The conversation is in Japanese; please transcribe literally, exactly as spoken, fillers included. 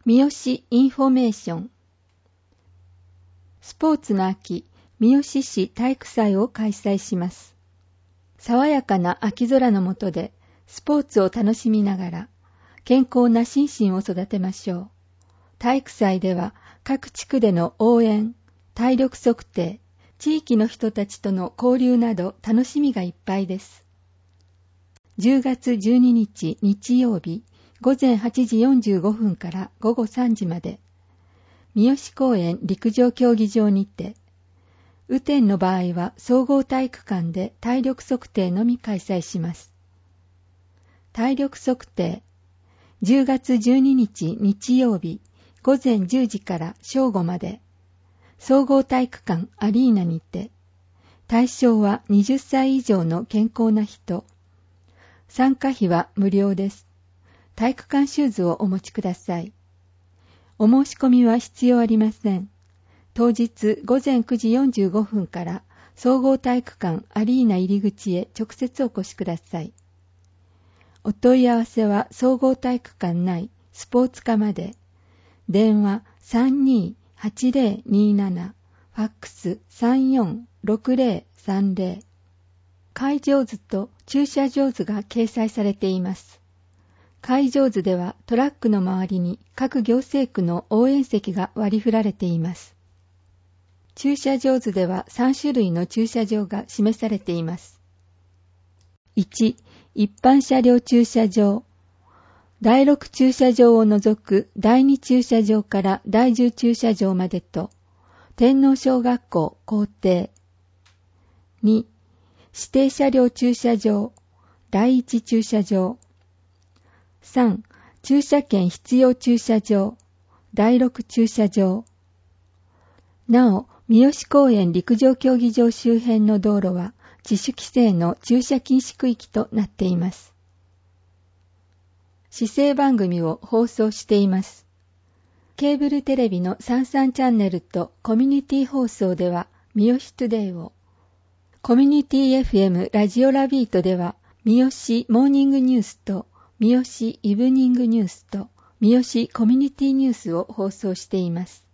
三好インフォメーション。スポーツの秋、三好市体育祭を開催します。爽やかな秋空の下でスポーツを楽しみながら健康な心身を育てましょう。体育祭では各地区での応援、体力測定、地域の人たちとの交流など楽しみがいっぱいです。じゅうがつじゅうににち日曜日ごぜんはちじよんじゅうごふんからごごさんじまで、三好公園陸上競技場にて、雨天の場合は総合体育館で体力測定のみ開催します。体力測定、じゅうがつじゅうににち日曜日ごぜんじゅうじから正午まで、総合体育館アリーナにて、対象ははたち以上の健康な人。参加費は無料です。体育館シューズをお持ちください。お申し込みは必要ありません。当日ごぜんくじよんじゅうごふんから総合体育館アリーナ入り口へ直接お越しください。お問い合わせは総合体育館内スポーツ課まで。電話 さんにーはちぜろにーなな、ファックス さんよんろくぜろさんぜろ。会場図と駐車場図が掲載されています。会場図ではトラックの周りに各行政区の応援席が割り振られています。駐車場図ではさんしゅるいの駐車場が示されています。いち、一般車両駐車場。だいろく駐車場を除くだいに駐車場からだいじゅう駐車場までと、天皇小学校校庭。に、指定車両駐車場、だいいち駐車場。さん、駐車券必要駐車場、だいろく駐車場。なお、三好公園陸上競技場周辺の道路は自主規制の駐車禁止区域となっています。市政番組を放送しています。ケーブルテレビのさんじゅうさんチャンネルとコミュニティ放送では三好トゥデイを、コミュニティ エフエム ラジオラビートでは三好モーニングニュースと三好イブニングニュースと三好コミュニティニュースを放送しています。